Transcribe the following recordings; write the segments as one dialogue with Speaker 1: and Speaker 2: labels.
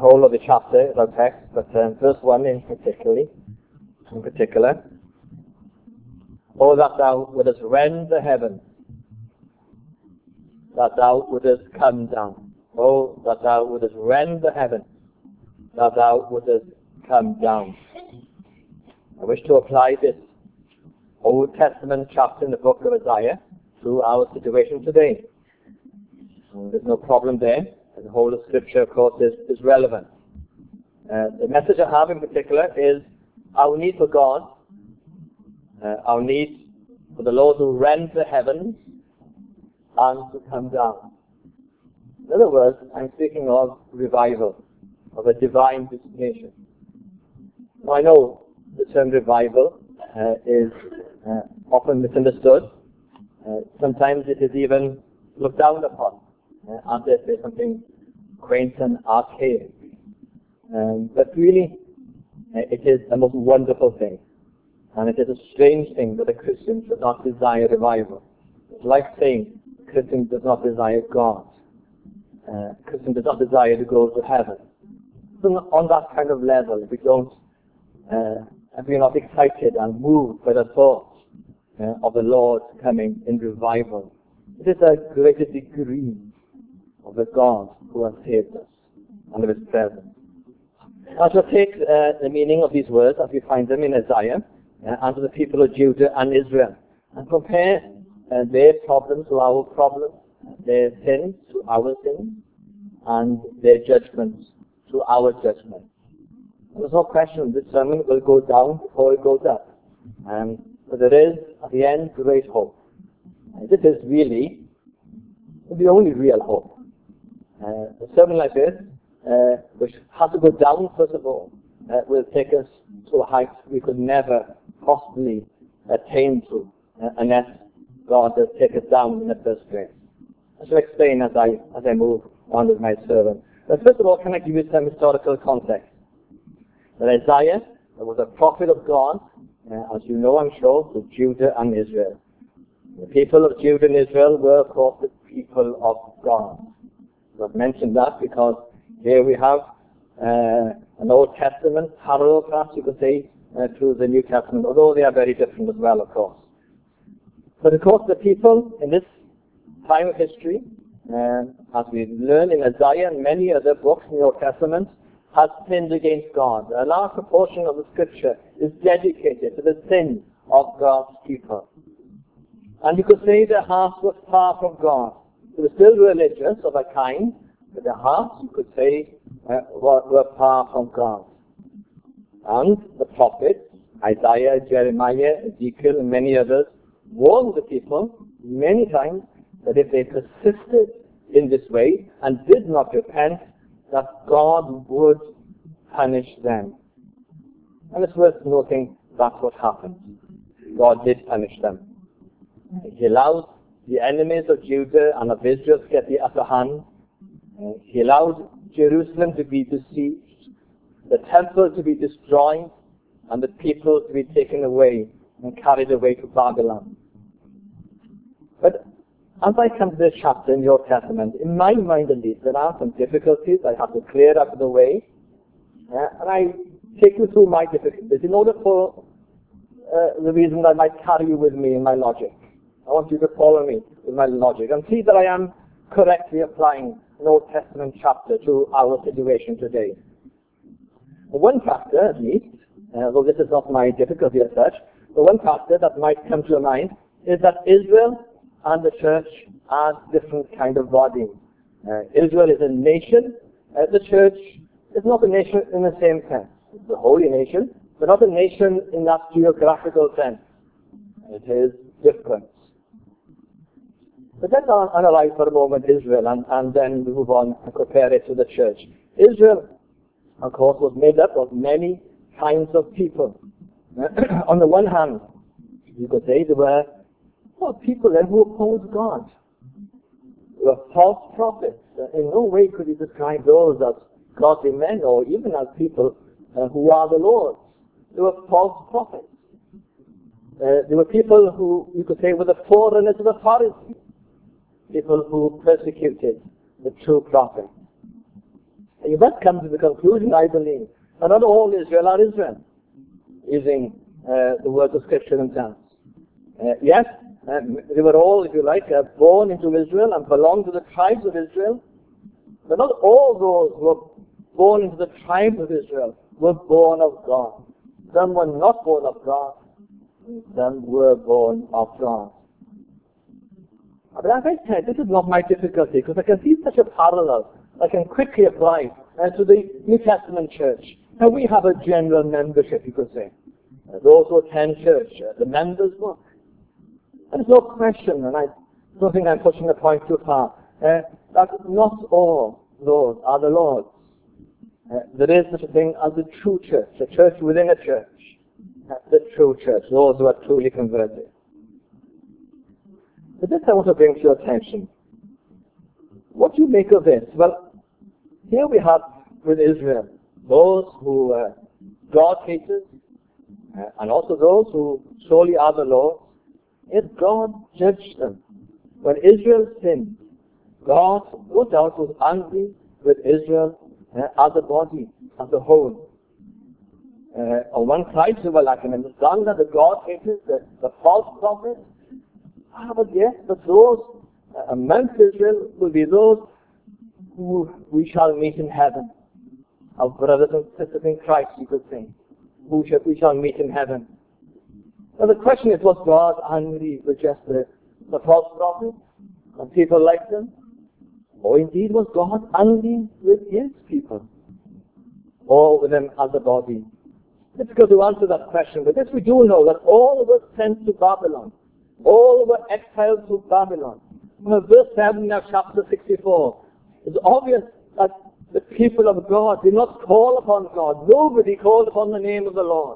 Speaker 1: whole of the chapter is our text, but verse 1 in particular. Oh, that thou wouldest rend the heavens, that thou wouldest come down. Oh, that thou wouldest rend the heavens, that thou wouldest come down. I wish to apply this Old Testament chapter in the book of Isaiah to our situation today. And there's no problem there. The whole of Scripture, of course, is relevant. The message I have in particular is our need for God, our need for the Lord to rend the heavens and to come down. In other words, I'm speaking of revival, of a divine visitation. Now, I know the term revival is often misunderstood. Sometimes it is even looked down upon, as if it's something quaint and archaic. But really, it is a most wonderful thing. And it is a strange thing that a Christian should not desire revival. It's like saying a Christian does not desire God. A Christian does not desire to go to heaven. So on that kind of level, if we're not excited and moved by the thought of the Lord coming in revival, it is a greater degree of the God who has saved us and of His presence. I shall take the meaning of these words as we find them in Isaiah and to the people of Judah and Israel, and compare their problems to our problems, their sins to our sins, and their judgments to our judgments. There's no question this sermon will go down before it goes up. But there is, at the end, great hope. And this is really the only real hope. A sermon like this, which has to go down first of all, will take us to a height we could never possibly attain to unless God does take us down in the first place. I shall explain as I move on with my sermon. But first of all, can I give you some historical context? That Isaiah was a prophet of God, as you know, I'm sure, to Judah and Israel. The people of Judah and Israel were, of course, the people of God. I've mentioned that because here we have an Old Testament parallel, perhaps you could say, to the New Testament, although they are very different as well, of course. But of course, the people in this time of history, as we learn in Isaiah and many other books in the Old Testament, has sinned against God. A large proportion of the Scripture is dedicated to the sin of God's people. And you could say their hearts were far from God. They were still religious of a kind, but their hearts, you could say, were far from God. And the prophets, Isaiah, Jeremiah, Ezekiel, and many others, warned the people many times that if they persisted in this way and did not repent, that God would punish them. And it's worth noting that's what happened. God did punish them. He allowed the enemies of Judah and of Israel to get the upper hand. He allowed Jerusalem to be besieged, the temple to be destroyed, and the people to be taken away and carried away to Babylon. But as I come to this chapter in the Old Testament, in my mind at least, there are some difficulties I have to clear out of the way. And I take you through my difficulties in order for the reason I might carry you with me in my logic. I want you to follow me with my logic and see that I am correctly applying an Old Testament chapter to our situation today. One factor, at least, though this is not my difficulty as such, but one factor that might come to your mind is that Israel and the church are different kind of bodies. Israel is a nation. The church is not a nation in the same sense. It's a holy nation, but not a nation in that geographical sense. It is different. But let's analyze for a moment Israel and then move on and compare it to the church. Israel, of course, was made up of many kinds of people. On the one hand, you could say there were people then who opposed God. There were false prophets. In no way could you describe those as godly men or even as people who are the Lord's. There were false prophets. There were people who, you could say, were the forerunners of the Pharisees. People who persecuted the true prophets. You must come to the conclusion, I believe, that not all Israel are Israel, using the words of Scripture themselves. Yes, they were all, if you like, born into Israel and belonged to the tribes of Israel, but not all those who were born into the tribes of Israel were born of God. Some were not born of God, some were born of God. But as I said, this is not my difficulty, because I can see such a parallel I can quickly apply to the New Testament church. Now we have a general membership, you could say. Those who attend church, the members' book. There's no question, and I don't think I'm pushing the point too far, that not all those are the Lord's. There is such a thing as the true church, a church within a church. That's the true church, those who are truly converted. But this I want to bring to your attention. What do you make of this? Well, here we have with Israel those who God haters, and also those who surely are the Lord's. Yet God judged them. When Israel sinned, God, no doubt, was angry with Israel as a body, as a whole. On one side, they were like an understanding the God haters, the false prophets. But yes, but those amongst Israel will be those who we shall meet in heaven. Our brothers and sisters in Christ, you could say. We shall meet in heaven. Now the question is, was God angry with just the false prophets and people like them? Or indeed was God angry with his people? Or with them as a body? It's difficult to answer that question, but this we do know, that all were sent to Babylon. All were exiled to Babylon. Well, verse 7 of chapter 64, it's obvious that the people of God did not call upon God. Nobody called upon the name of the Lord.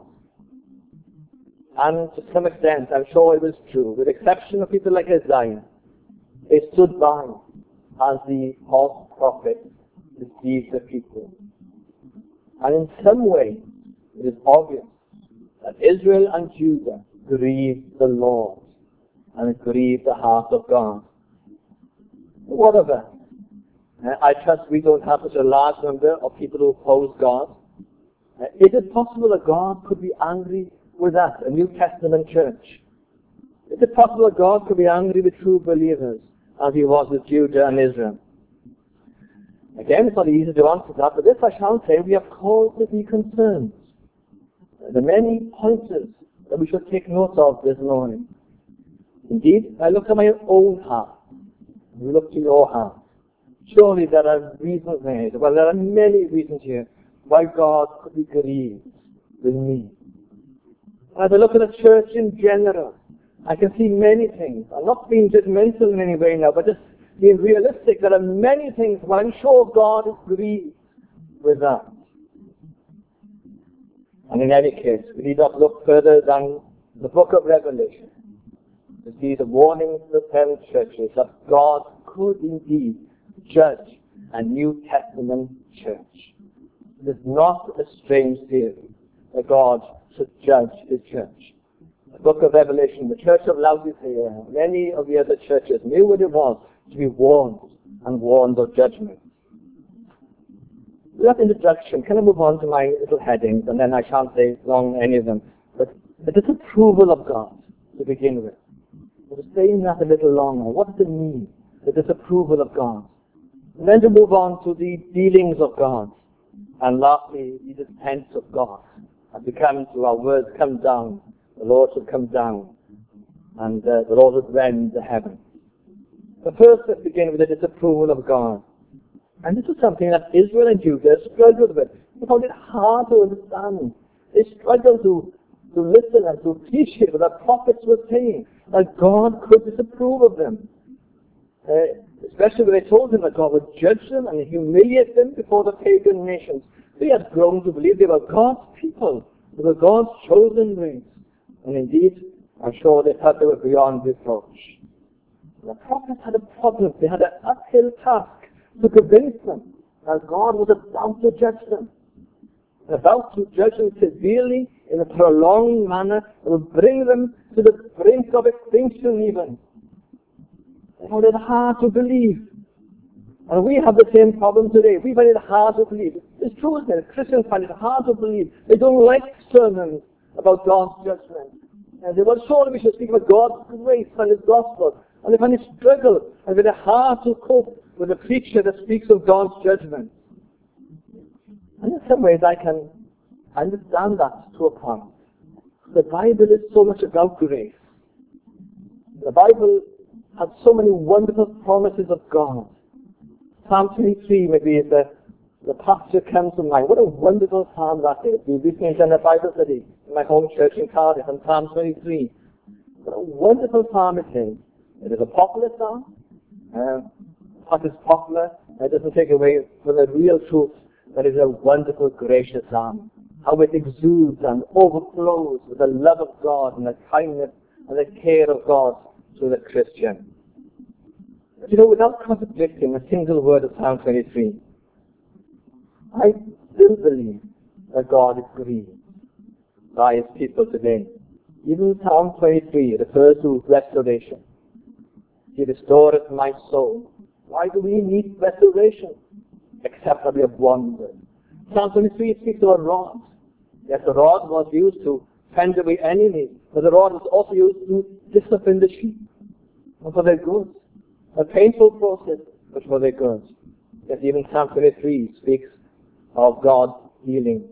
Speaker 1: And to some extent, I'm sure it was true, with the exception of people like Isaiah. They stood by as the false prophet deceived the people. And in some way, it is obvious that Israel and Judah grieved the Lord, and it grieved the heart of God. What of us? I trust we don't have such a large number of people who oppose God. Is it possible that God could be angry with us, a New Testament church? Is it possible that God could be angry with true believers as he was with Judah and Israel? Again, it's not easy to answer that, but this I shall say, we have cause to be concerned. There are many pointers that we should take note of this morning. Indeed, I look at my own heart. You look to your heart. Surely there are reasons there. Well, there are many reasons here why God could be grieved with me. As I look at the church in general, I can see many things. I'm not being judgmental in any way now, but just being realistic. There are many things where I'm sure God is grieved with that. And in any case, we need not look further than the book of Revelation to see the warning to the 10 churches that God could indeed judge a New Testament church. It is not a strange theory that God should judge his church. The book of Revelation, the church of Laodicea, many of the other churches knew what it was to be warned and warned of judgment. With that introduction, can I move on to my little headings, and then I shan't say long any of them. But the disapproval of God to begin with. We'll stay in that a little longer. What does it mean, the disapproval of God? And then to move on to the dealings of God. And lastly, the defense of God. As we come to our words, come down. The Lord should come down. And the Lord would rend the heavens. But first, let's begin with the disapproval of God. And this is something that Israel and Judah struggled with. They found it hard to understand. They struggled to listen and to appreciate what the prophets were saying, that God could disapprove of them. Especially when they told them that God would judge them and humiliate them before the pagan nations. They had grown to believe they were God's people. They were God's chosen race. And indeed, I'm sure they thought they were beyond reproach. The prophets had a problem. They had an uphill task to convince them that God was about to judge them. About to judge them severely in a prolonged manner that would bring them to the brink of extinction even. They found it hard to believe. And we have the same problem today. We find it hard to believe. It's true, isn't it? Christians find it hard to believe. They don't like sermons about God's judgment. And they want, surely we should speak about God's grace and His gospel. And they find it struggle and find it hard to cope with a preacher that speaks of God's judgment. And in some ways I can understand that to a point. The Bible is so much about grace. The Bible has so many wonderful promises of God. Psalm 23 maybe is the pastor comes to mind. What a wonderful psalm that is. We recently done a Bible study in my home church in Cardiff on Psalm 23. What a wonderful psalm it is. It is a popular psalm. What is popular, it doesn't take away from the real truth that it is a wonderful, gracious psalm. How it exudes and overflows with the love of God and the kindness and the care of God to the Christian. But you know, without contradicting a single word of Psalm 23, I still believe that God is grieved by His people today. Even Psalm 23 refers to restoration. He restoreth my soul. Why do we need restoration? Except that we have wandered. Psalm 23 speaks of a rod. Yes, the rod was used to fend away enemies, but the rod was also used to discipline the sheep, and for their good. A painful process, but for their good. Yes, even Psalm 23 speaks of God's healing.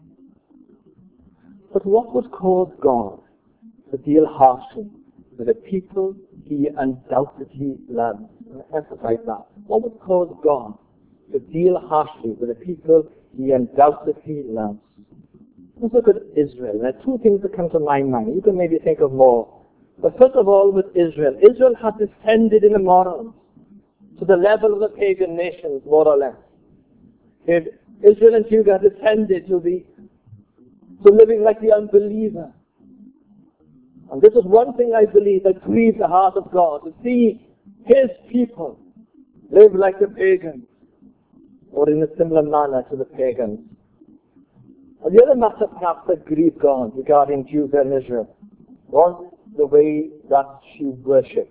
Speaker 1: But what would cause God to deal harshly with the people He undoubtedly loves? And I emphasize that. What would cause God to deal harshly with the people He undoubtedly loves? Let's look at Israel. There are two things that come to my mind. You can maybe think of more. But first of all, with Israel. Israel had descended in the morals to the level of the pagan nations, more or less. Israel and Judah descended to living like the unbeliever. And this is one thing I believe that grieves the heart of God, to see His people live like the pagans, or in a similar manner to the pagans. And the other matter perhaps that grieved God regarding Judah and Israel was the way that she worshipped.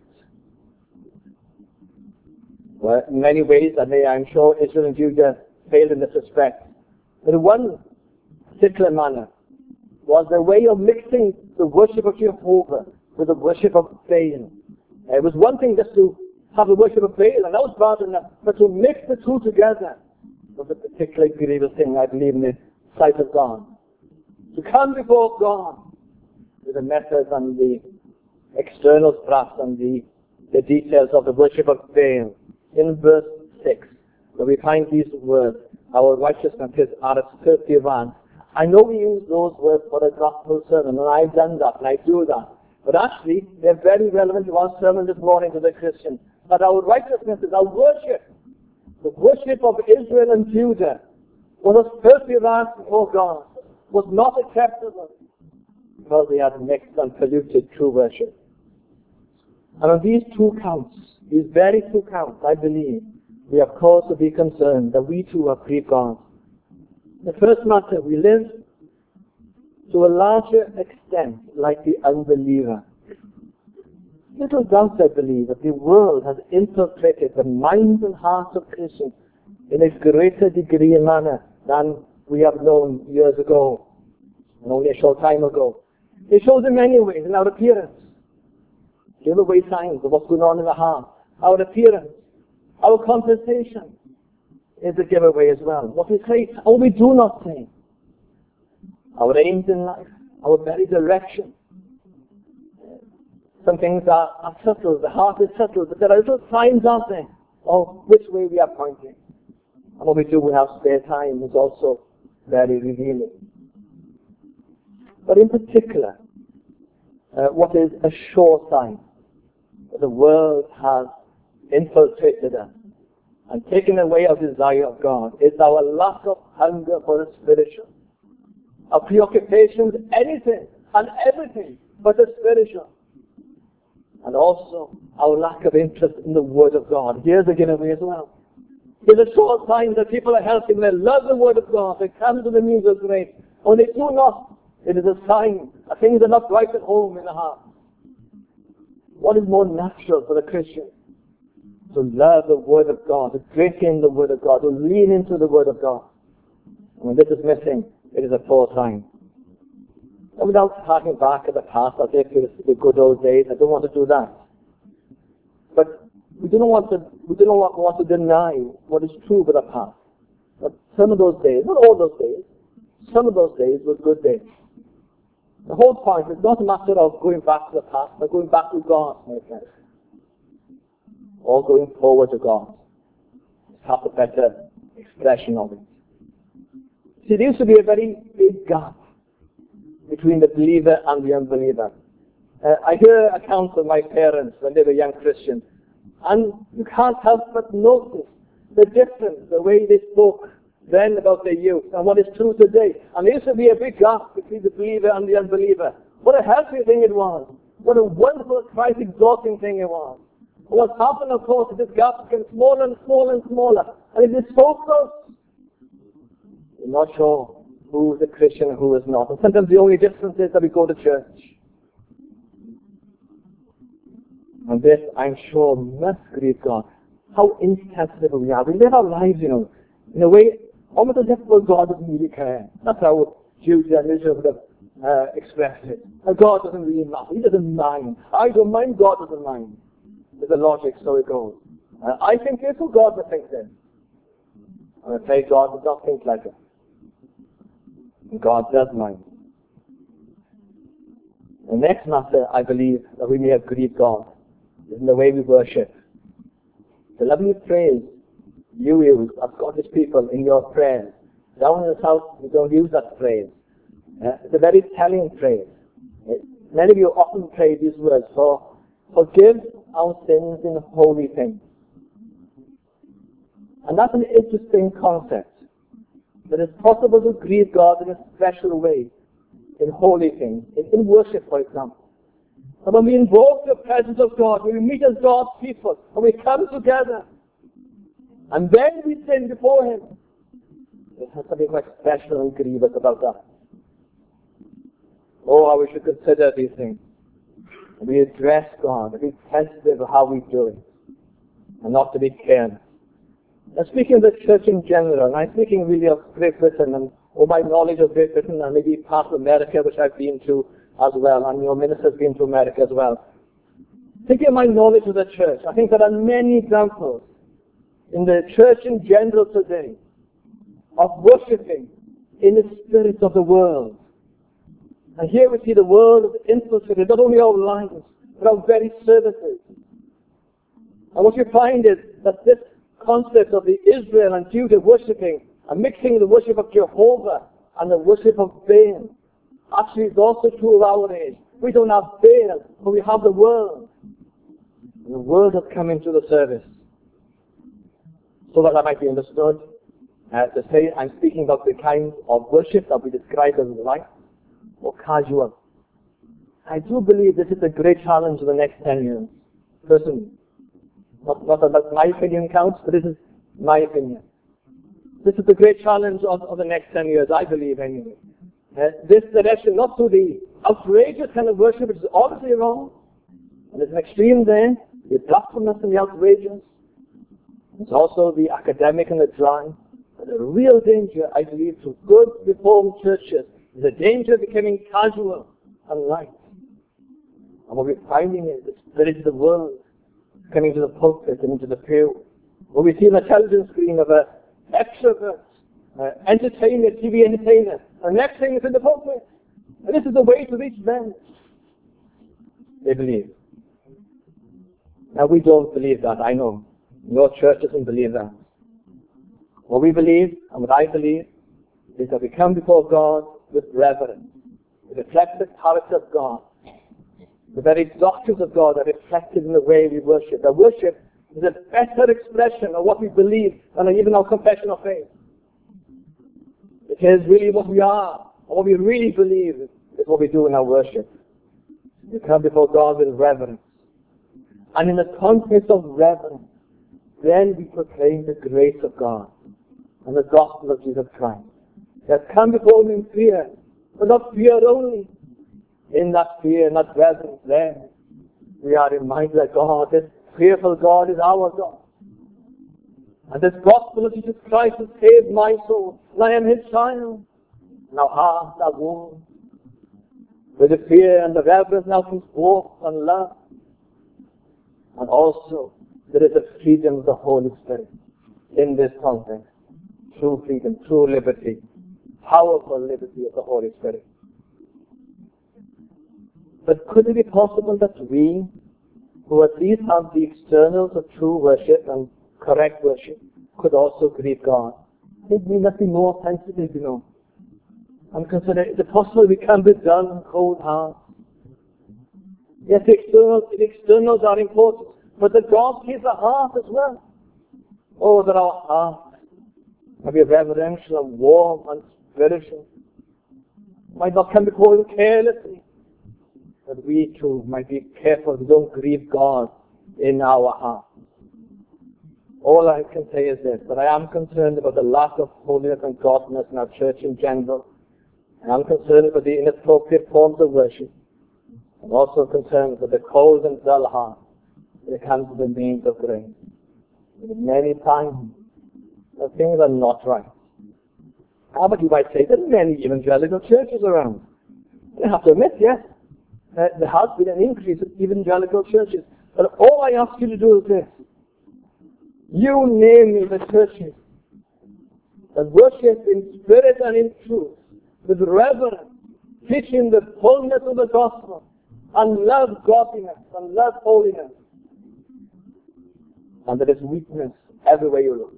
Speaker 1: Well, in many ways, I'm sure Israel and Judah failed in this respect. But in one particular manner was their way of mixing the worship of Jehovah with the worship of Baal. It was one thing just to have the worship of Baal, and that was bad enough, but to mix the two together was a particularly grievous thing, I believe, in the sight of God. To come before God with the methods and the externals perhaps and the details of the worship of Baal. In verse 6, where we find these words, our righteousness is as filthy rags. I know we use those words for a gospel sermon, and I've done that, and I do that. But actually, they're very relevant to our sermon this morning to the Christian. That our righteousness is our worship. The worship of Israel and Judah was as filthy rags before God, was not acceptable, because they had mixed and polluted true worship. And on these two counts, these very two counts, I believe, we have cause to be concerned that we too have grieved God. The first matter, we live to a larger extent like the unbeliever. Little doubt, I believe, that the world has infiltrated the minds and hearts of Christians in a greater degree and manner than we have known years ago, and only a short time ago. It shows in many ways, in our appearance. Give away signs of what's going on in the heart. Our appearance, our conversation is a giveaway as well. What we say, or we do not say. Our aims in life, our very direction. Some things are subtle, the heart is subtle, but there are little signs, aren't there, of which way we are pointing. And what we do, we have spare time, is also very revealing. But in particular, what is a sure sign that the world has infiltrated us and taken away our desire of God is our lack of hunger for the spiritual. Our preoccupation with anything and everything but the spiritual. And also our lack of interest in the Word of God. Here's a giveaway as well. Here's a sure sign that people are healthy when they love the Word of God. They come to the means of grace. When they do not, it is a sign that things are not right at home in the heart. What is more natural for the Christian? to love the Word of God, to drink in the Word of God, to lean into the Word of God. And when this is missing, it is a poor sign. And without harking back at the past, as if it was the good old days, I don't want to do that. But we do not want to deny what is true about the past. But some of those days, not all those days, some of those days were good days. The whole point is not a matter of going back to the past, but going back to God, my friends. Or going forward to God. It's perhaps a better expression of it. See, there used to be a very big gap between the believer and the unbeliever. I hear accounts of my parents when they were young Christians, and you can't help but notice the difference, the way they spoke then about their youth and what is true today. And there used to be a big gap between the believer and the unbeliever. What a healthy thing it was. What a wonderful, Christ-exalting thing it was. And what's happened, of course, is this gap became smaller and smaller and smaller. And it is so close. You're not sure who is a Christian and who is not. And sometimes the only difference is that we go to church. And this, I'm sure, must grieve God. How insensitive we are. We live our lives, in a way, almost as if God doesn't really care. That's how Judah and Israel would have expressed it. God doesn't really matter. He doesn't mind. I don't mind, God doesn't mind. There's a logic, so it goes. I think this, so God will think this. I'm afraid God does not think like it. And God does mind. The next matter, I believe, that we may have grieved God is in the way we worship. The lovely phrase you use as Scottish people in your prayers. Down in the south, we don't use that phrase. It's a very telling phrase. Many of you often pray these words, forgive our sins in holy things. And that's an interesting concept. That it's possible to grieve God in a special way, in holy things, in worship, for example. And when we invoke the presence of God, when we meet as God's people, and we come together, and then we sin before Him, it has something quite special and grievous about that. Oh, how we should consider these things. And we address God, and be sensitive of how we do it, and not to be careless. Now, speaking of the church in general, and I'm speaking really of Great Britain, and my knowledge of Great Britain, and maybe part of America, which I've been to as well, and your minister's been to America as well. Thinking of my knowledge of the church, I think there are many examples in the church in general today of worshipping in the spirit of the world. And here we see the world has infiltrated not only our lives, but our very services. And what you find is that this concept of the Israel and Judah worshipping and mixing the worship of Jehovah and the worship of Baal actually is also true of our age. We don't have Baal, but we have the world. And the world has come into the service. So that might be understood, to say I'm speaking about the kind of worship that we describe as light or casual. I do believe this is a great challenge in the next 10 years. Personally. Not that my opinion counts, but this is my opinion. This is the great challenge of the next 10 years, I believe anyway. This direction, not to the outrageous kind of worship, which is obviously wrong. And there's an extreme there, the blasphemous and the outrageous. There's also the academic and the dry. But the real danger, I believe, to good Reformed churches is the danger of becoming casual and light. And what we're finding is the spirit of the world coming to the pulpit and into the pew. What we see on the television screen of an extrovert, entertainer, TV entertainer, and the next thing is in the pulpit. And this is the way to reach men. They believe. Now we don't believe that, I know. Your church doesn't believe that. What we believe, and what I believe, is that we come before God with reverence. We reflect the character of God. The very doctrines of God are reflected in the way we worship. That worship is a better expression of what we believe than even our confession of faith. It is really what we are, and what we really believe is what we do in our worship. We come before God with reverence. And in the context of reverence, then we proclaim the grace of God and the gospel of Jesus Christ. We have come before Him in fear, but not fear only. In that fear and that reverence, then we are reminded that God, this fearful God, is our God. And this gospel of Jesus Christ has saved my soul. And I am his child. Now hearts are warmed with the fear and the reverence now comes forth and love. And also there is a freedom of the Holy Spirit in this context. True freedom, true liberty, powerful liberty of the Holy Spirit. But could it be possible that we, who at least have the externals of true worship and correct worship, could also grieve God? I think we must be more sensitive, and consider, is it possible we can be dull and cold hearts? Yes, the externals are important, but that God gives a heart as well. Oh, that our hearts might be reverential and warm and spiritual, might not come before Him carelessly, that we too might be careful we don't grieve God in our hearts. All I can say is this, that I am concerned about the lack of holiness and godliness in our church in general. And I'm concerned about the inappropriate forms of worship. I'm also concerned with the cold and dull heart when it comes to the means of grace. Many times, the things are not right. But you might say there are many evangelical churches around. You have to admit, yes, there has been an increase in evangelical churches. But all I ask you to do is this. You name me the churches that worship in spirit and in truth, with reverence, teaching the fullness of the gospel, and love godliness, and love holiness. And there is weakness everywhere you look.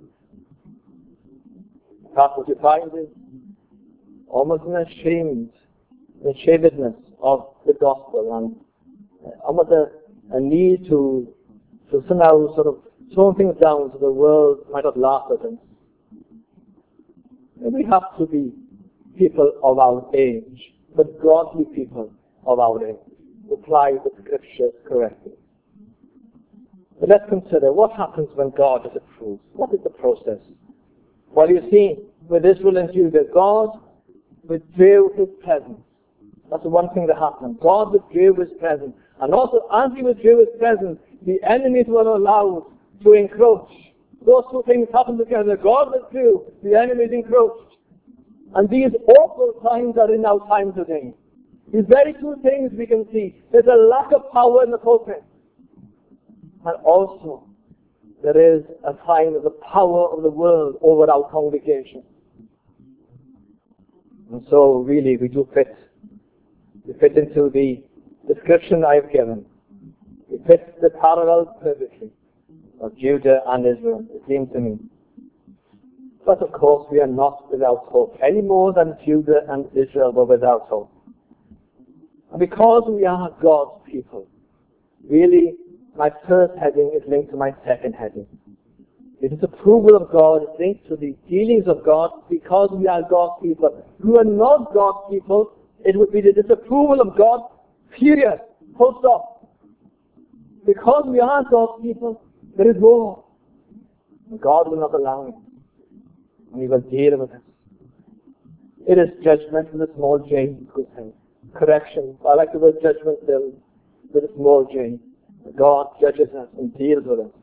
Speaker 1: In fact, what you find is almost an ashamedness of the gospel, and almost a need to somehow sort of tone things down so the world might not laugh at us. And we have to be people of our age, but godly people of our age, who apply the scriptures correctly. But let's consider what happens when God is approved. What is the process? Well, you see, with Israel and Judah, God withdrew His presence. That's the one thing that happened. God withdrew His presence. And also, as He withdrew His presence, the enemies were allowed to encroach. Those two things happened together. God withdrew, the enemies encroached. And these awful times are in our time today. These very two things we can see. There's a lack of power in the pulpit. And also, there is a time of the power of the world over our congregation. And so, really, we do fit. We fit into the description I've given. It fits the parallel perfectly of Judah and Israel, it seems to me. But of course, we are not without hope, any more than Judah and Israel were without hope. And because we are God's people, really, my first heading is linked to my second heading. The disapproval of God is linked to the dealings of God because we are God's people. If we are not God's people, it would be the disapproval of God, period, full stop. Because we are God's people, there is war. God will not allow it. And He will deal with us. It is judgment with a small j, you could say. Correction. I like the word judgment still, with a small j. God judges us and deals with us.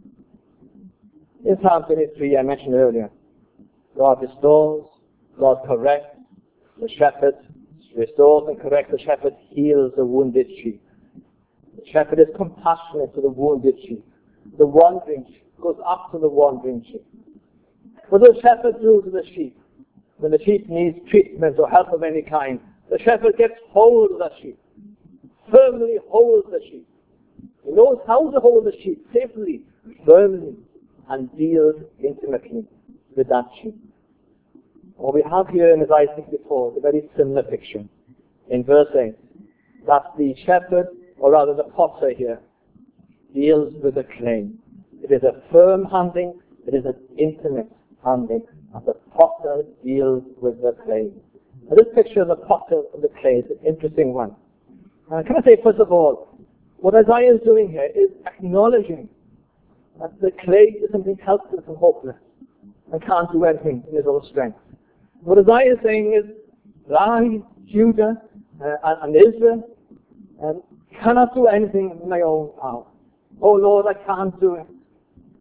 Speaker 1: In Psalm 23, I mentioned earlier, God restores, God corrects, the shepherd restores and corrects, the shepherd heals the wounded sheep. The shepherd is compassionate to the wounded sheep. The wandering sheep goes up to the wandering sheep. What does the shepherd do to the sheep? When the sheep needs treatment or help of any kind, the shepherd gets hold of that sheep, firmly holds the sheep. He knows how to hold the sheep safely, firmly, and deals intimately with that sheep. What we have here in Isaiah 64 is a very similar picture. In verse 8, that the shepherd, or rather the potter here, deals with the clay. It is a firm handling, it is an intimate handling, and the potter deals with the clay. Now, this picture of the potter of the clay is an interesting one. Can I say, first of all, what Isaiah is doing here is acknowledging that the clay is something helpless and hopeless and can't do anything in his own strength. What Isaiah is saying is, I, Judah, and Israel cannot do anything in my own power. Oh Lord, I can't do it.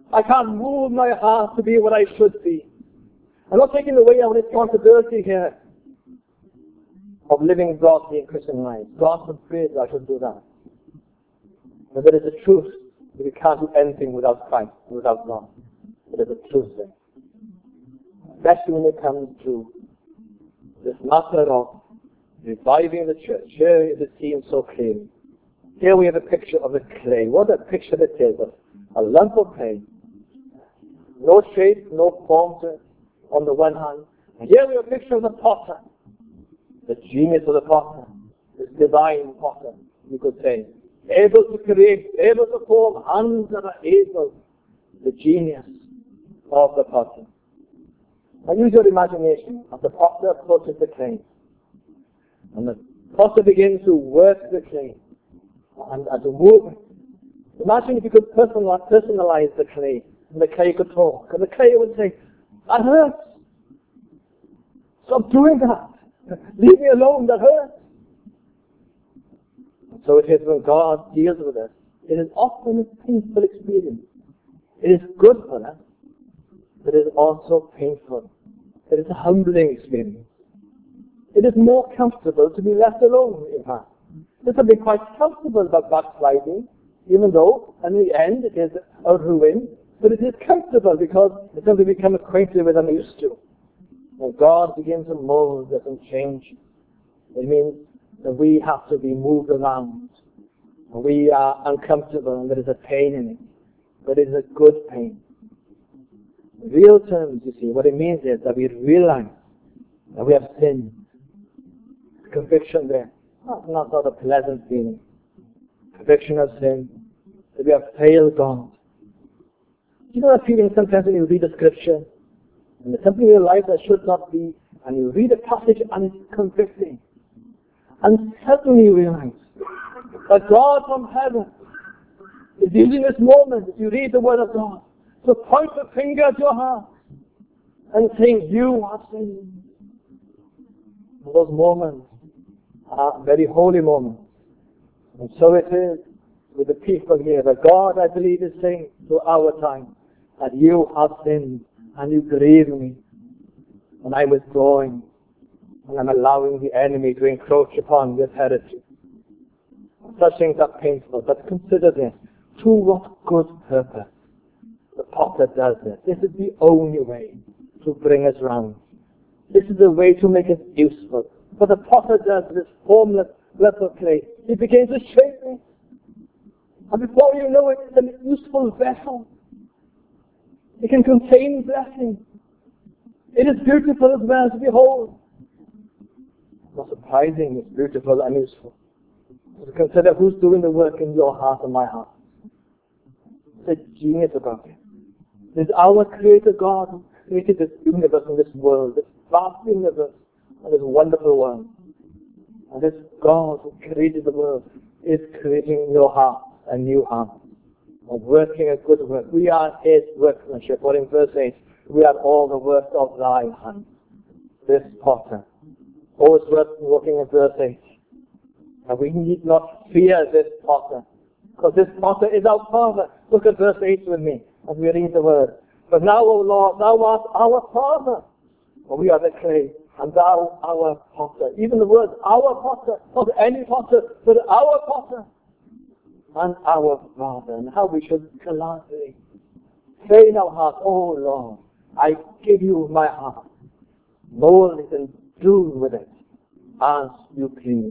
Speaker 1: I can't move my heart to be what I should be. I'm not taking away our responsibility here of living godly in Christian lives. God forbid I should do that. But there is a truth that we can't do anything without Christ, without God. It is a truth there. Especially when it comes to this matter of reviving the church. Here it is seen so clearly. Here we have a picture of the clay. What a picture it is of a lump of clay. No shape, no form to it on the one hand. And here we have a picture of the potter. The genius of the potter. This divine potter, you could say. Able to create, able to form, hands that are able. The genius of the potter. And use your imagination as the potter approaches the clay. And the potter begins to work the clay and to move it. Imagine if you could personalize the clay, and the clay could talk, and the clay would say, that hurts. Stop doing that. Leave me alone, that hurts. And so it is when God deals with us. It is often a painful experience. It is good for us, but it is also painful. It is a humbling experience. It is more comfortable to be left alone, in fact. This would be quite comfortable about backsliding, even though, in the end, it is a ruin, but it is comfortable because it's something we become acquainted with and used to. When God begins to mold us and change, it means that we have to be moved around. And we are uncomfortable and there is a pain in it. But it is a good pain. In real terms, you see, what it means is that we realize that we have sinned. Conviction there. Not a pleasant feeling. Conviction of sin. That we have failed God. You know that feeling sometimes when you read a scripture and there's something in your life that should not be, and you read a passage and it's convicting. And suddenly you realize that God from heaven is using this moment, as you read the Word of God, to point the finger at your heart and saying, you have sinned. And those moments are very holy moments. And so it is with the people here, that God, I believe, is saying to our time, that you have sinned, and you grieve me, and I'm withdrawing, and I'm allowing the enemy to encroach upon this heritage. Such things are painful, but consider this. To what good purpose the potter does this? This is the only way to bring us round. This is the way to make us useful. But the potter does this formless lump of clay. He begins to shape it. And before you know it, it's a useful vessel. It can contain blessing. It is beautiful as well to behold. Not surprising, it's beautiful and useful. So consider who's doing the work in your heart and my heart. It's a genius about it. It's our Creator God who created this universe and this world, this vast universe and this wonderful world. And this God who created the world is creating in your heart a new heart. Of working a good work. We are His workmanship. Or in verse 8, we are all the work of thy hand. This potter. Always worth walking in verse 8. And we need not fear this potter. Because this potter is our Father. Look at verse 8 with me as we read the word. But now, O Lord, thou art our Father. For we are the clay, and thou our potter. Even the word our potter, not any potter, but our potter. And our Father, and how we should gladly say in our heart, oh Lord, I give you my heart. Mold it and do with it as you please.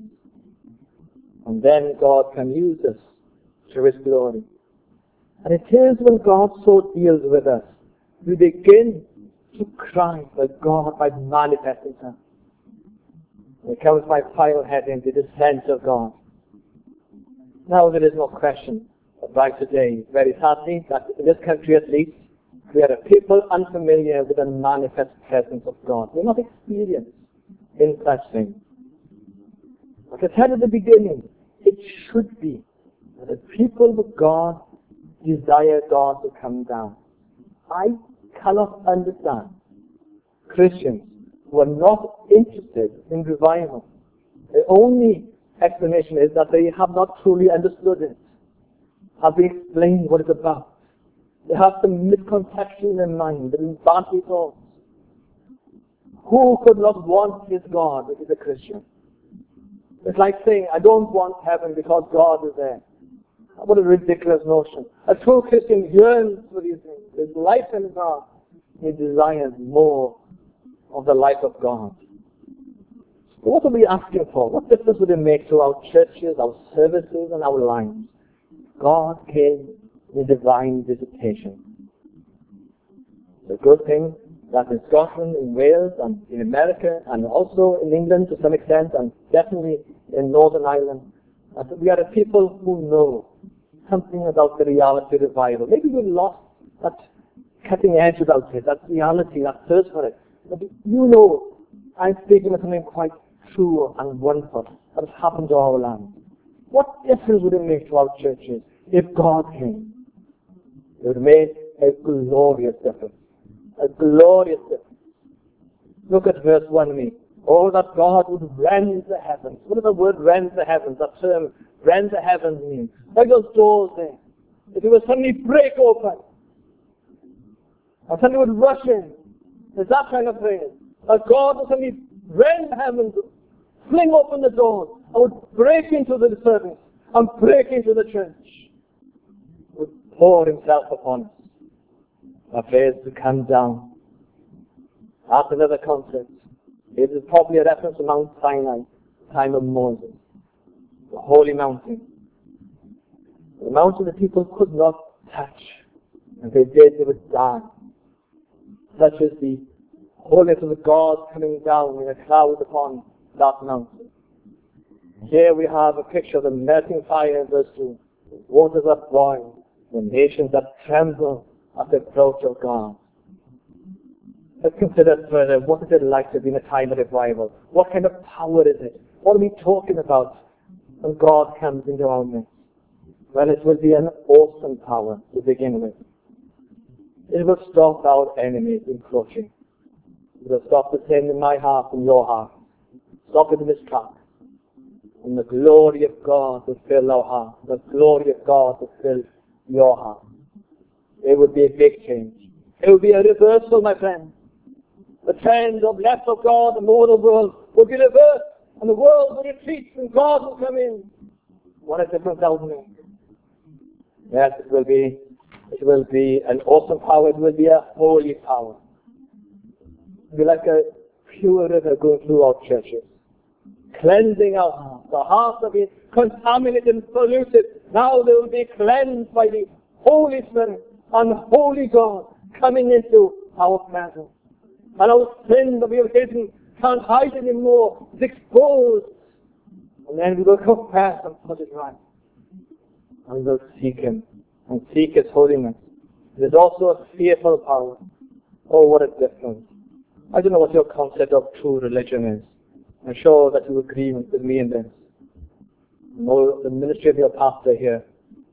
Speaker 1: And then God can use us to His glory. And it is when God so deals with us, we begin to cry that God might manifest Himself. It comes my final heading, the descent of God. Now there is no question about today, very sadly, that in this country at least, we are a people unfamiliar with the manifest presence of God. We're not experienced in such things. Like I said at the beginning, it should be that the people of God desire God to come down. I cannot understand Christians who are not interested in revival. The only explanation is that they have not truly understood it, have been explained what it's about. They have some misconception in their mind, the badly thoughts. Who could not want his God, which is a Christian? It's like saying, I don't want heaven because God is there. What a ridiculous notion. A true Christian yearns for these things. His life in his heart, he desires more of the life of God. So what are we asking for? What difference would it make to our churches, our services, and our lives? God came in divine visitation. It's a good thing that in Scotland, in Wales, and in America, and also in England to some extent, and definitely in Northern Ireland, that we are a people who know something about the reality of revival. Maybe we lost that cutting edge about it, that reality, that thirst for it. But you know, I'm speaking of something quite true and wonderful that has happened to our land. What difference would it make to our churches if God came? It would make a glorious difference. A glorious difference. Look at verse 1 with me. Oh, that God would rend the heavens. What does the word rend the heavens, that term rend the heavens mean? Like those doors there. If it would suddenly break open, and somebody would rush in. There's that kind of thing. That God would suddenly rend the heavens, fling open the doors, and would break into the service, and break into the church. Would pour himself upon us. Our prayers to come down. After another concept. It is probably a reference to Mount Sinai, the time of Moses, the holy mountain. The mountain the people could not touch. And if they did, they would die. Such as the holiness of the God coming down in a cloud upon that mountain. Here we have a picture of the melting fire in verse 2. The waters that boil, the nations that tremble at the approach of God. Let's consider further, what is it like to be in a time of revival? What kind of power is it? What are we talking about when God comes into our midst? Well, it will be an awesome power to begin with. It will stop our enemies encroaching. It will stop the sin in my heart and your heart. Stop it in its tracks. And the glory of God will fill our heart. The glory of God will fill your heart. It would be a big change. It would be a reversal, my friends. The trend of less of God and more of the world would be reversed, and the world will retreat and God will come in. What a difference that would make. Yes, it will be an awesome power. It will be a holy power. It will be like a pure river going through our churches, cleansing our hearts. Our hearts have been contaminated and polluted. Now they will be cleansed by the Holy Spirit and Holy God coming into our presence. And our sin that we have hidden can't hide anymore. It's exposed. And then we will confess and put it right. And we will seek Him and seek His holiness. It is also a fearful power. Oh, what a difference. I don't know what your concept of true religion is. I'm sure that you agree with me in this. Know the ministry of your pastor here.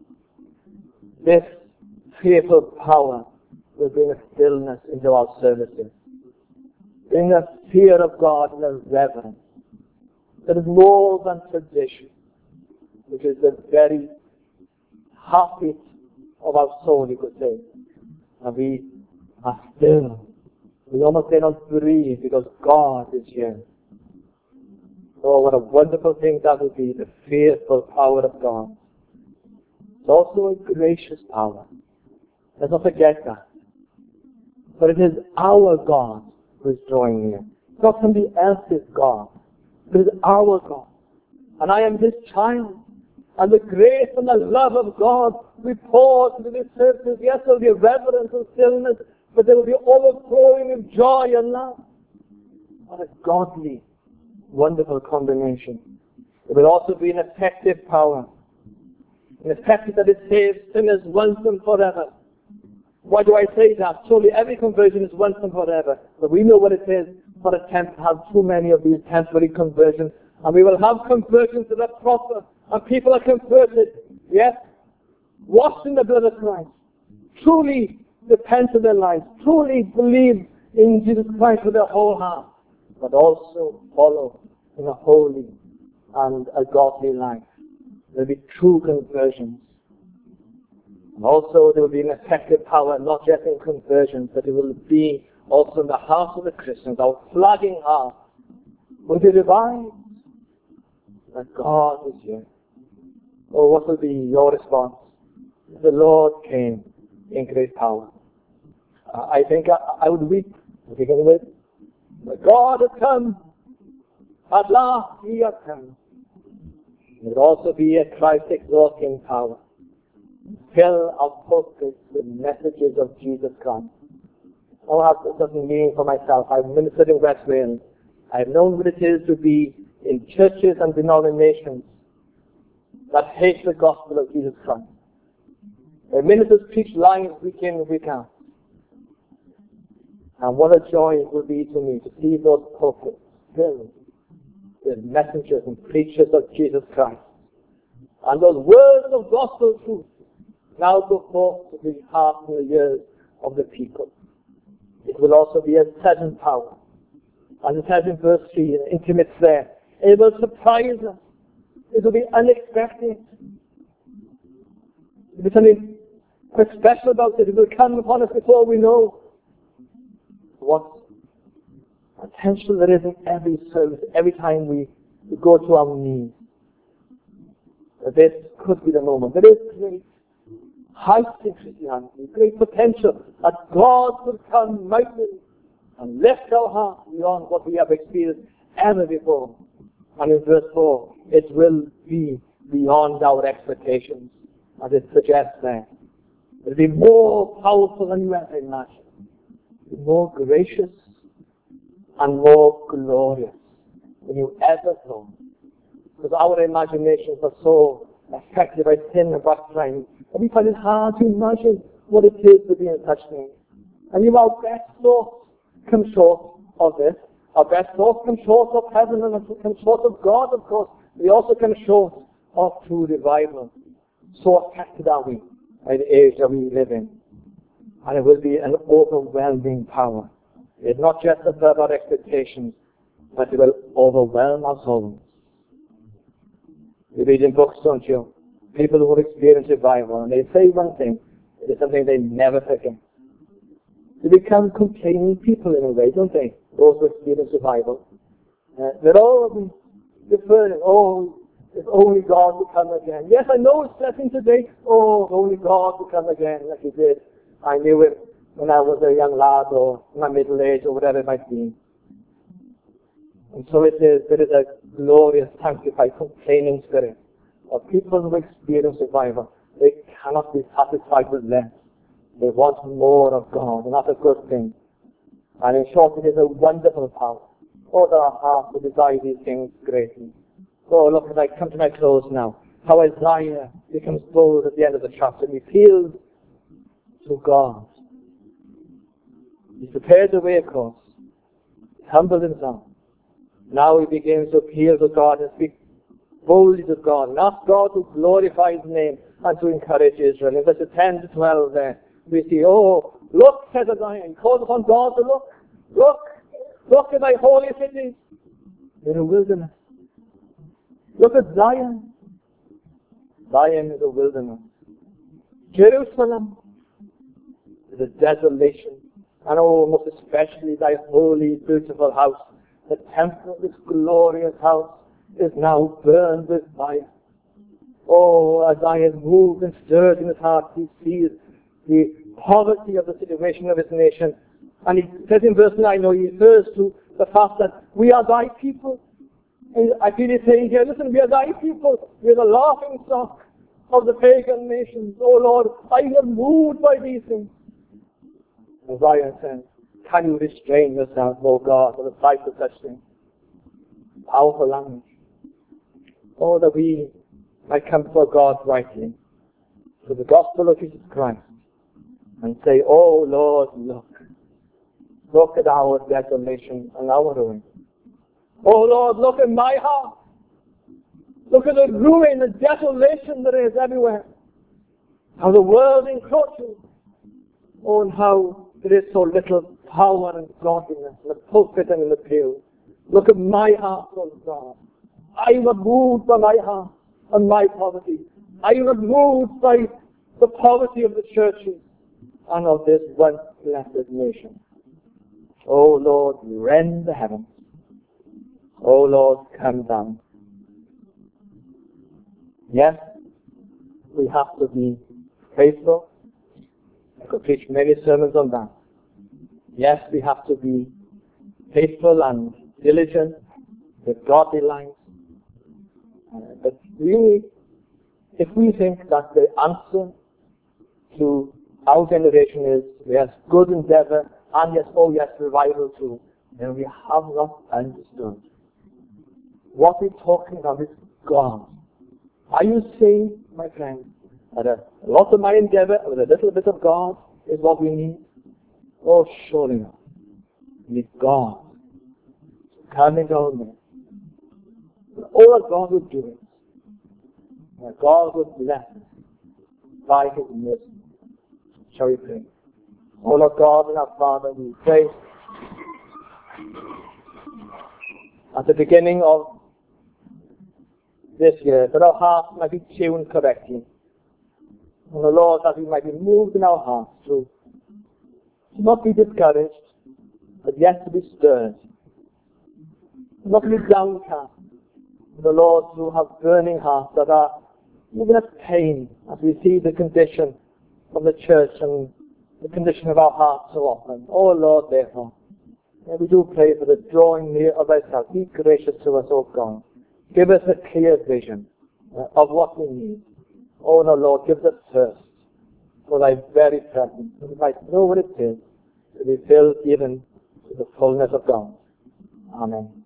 Speaker 1: This fearful power will bring a stillness into our services. Bring a fear of God and a reverence that is more than tradition, which is the very heartbeat of our soul, you could say. And we are still. We almost cannot breathe because God is here. Oh, what a wonderful thing that would be, the fearful power of God. It's also a gracious power. Let's not forget that. But it is our God who is drawing near. It's not somebody else's God. It is our God. And I am His child. And the grace and the love of God we pour into these services. Yes, there will be reverence and stillness, but there will be overflowing of joy and love. What a godly, wonderful combination. It will also be an effective power. An effective that it saves sinners once and forever. Why do I say that? Surely every conversion is once and forever. But we know what it is for a tent to have too many of these temporary conversions. And we will have conversions that are proper. And people are converted. Yes? Washed in the blood of Christ. Truly repent of their lives. Truly believe in Jesus Christ with their whole heart. But also follow in a holy and a godly life. There will be true conversions. And also there will be an effective power, not just in conversion, but it will be also in the hearts of the Christians. Our flagging heart will be revived that God is here. Oh, what will be your response? The Lord came in great power. I think I would weep to begin with. But God has come. At last He has come. It would also be a Christ-exalting power. Fill our pulpits with messages of Jesus Christ. Oh, that doesn't mean for myself. I've ministered in West Wales. I've known what it is to be in churches and denominations that hate the gospel of Jesus Christ. Where ministers preach lies week in and week out. And what a joy it will be to me to see those pulpits filled with messengers and preachers of Jesus Christ. And those words of gospel truth now go forth to the hearts and the ears of the people. It will also be a sudden power. As it says in verse 3, intimates there, it will surprise us. It will be unexpected. There will be something quite special about it. It will come upon us before we know what potential there is in every service, every time we go to our knees. This could be the moment. There is great height in Christianity, great potential that God will come mightily and lift our hearts beyond what we have experienced ever before. And in verse 4, it will be beyond our expectations, as it suggests there. It will be more powerful than you ever imagined, more gracious and more glorious than you ever thought. Because our imaginations are so affected by sin and backsliding, and we find it hard to imagine what it is to be in such things. And even our best thoughts come short of this. Our best thoughts come short of heaven and come short of God, of course. They also come short of true revival. So affected are we by the age that we live in. And it will be an overwhelming power. It's not just above our expectations, but it will overwhelm our souls. You read in books, don't you? People who have experienced revival, and they say one thing, it is something they never forget. They become complaining people in a way, don't they? Those who experience revival. They're all referring, oh, if only God would come again. Yes, I know it's blessing today. Oh, if only God would come again like He did. I knew it when I was a young lad or in my middle age or whatever it might be. And so there is a glorious, sanctified, complaining spirit of people who experience revival. They cannot be satisfied with less. They want more of God, and that's a good thing. And in short, it is a wonderful power. Oh, that our hearts will desire these things greatly. Oh, look, as I come to my close now, how Isaiah becomes bold at the end of the chapter, and he appeals to God. He's prepared the way, of course. He's humbled himself. Now he begins to appeal to God and speak boldly to God and ask God to glorify His name and to encourage Israel. In verses 10 to 12 there, we see, oh, look, says Isaiah. He calls upon God to look. Look at thy holy cities in a wilderness. Look at Zion. Zion is a wilderness. Jerusalem is a desolation. And oh, most especially thy holy, beautiful house. The temple of this glorious house is now burned with fire. Oh, Isaiah is moved and stirred in his heart. He sees the poverty of the situation of his nation. And he says in verse 9, he refers to the fact that we are thy people. And I feel he's saying here, listen, we are thy people. We are the laughing stock of the pagan nations. Oh Lord, I am moved by these things. Isaiah says, can you restrain yourself, O God, for the sight of such things? Powerful language. Oh, that we might come before God rightly, to the gospel of Jesus Christ, and say, oh Lord, look at our desolation and our ruin. Oh Lord, look at my heart. Look at the ruin and desolation there is everywhere. How the world encroaches. Oh, and how there is so little power and godliness in the pulpit and in the pew. Look at my heart, oh God. I am moved by my heart and my poverty. I am moved by the poverty of the churches and of this once blessed nation. O Lord, rend the heavens. O Lord, come down. Yes, we have to be faithful. I could preach many sermons on that. Yes, we have to be faithful and diligent with godly lives. But really, if we think that the answer to our generation is, yes, good endeavor, and yes, oh yes, revival too, then we have not understood. What we're talking about is God. Are you saying, my friend, that a lot of my endeavor with a little bit of God is what we need? Oh, surely not. We need God to come into our midst. All that God would do is, that God would bless us by His mercy. Shall we pray? O Lord God and our Father, we pray at the beginning of this year that our hearts might be tuned correctly. And the Lord, that we might be moved in our hearts to not be discouraged, but yet to be stirred. Not to be downcast. The Lord, to have burning hearts that are even at pain as we see the condition of the church and the condition of our hearts so often. Oh Lord, therefore, we do pray for the drawing near of thyself. Be gracious to us, O God. Give us a clear vision of what we need. Oh no, Lord, give us thirst for thy very presence, that we might know what it is to be filled even to the fullness of God. Amen.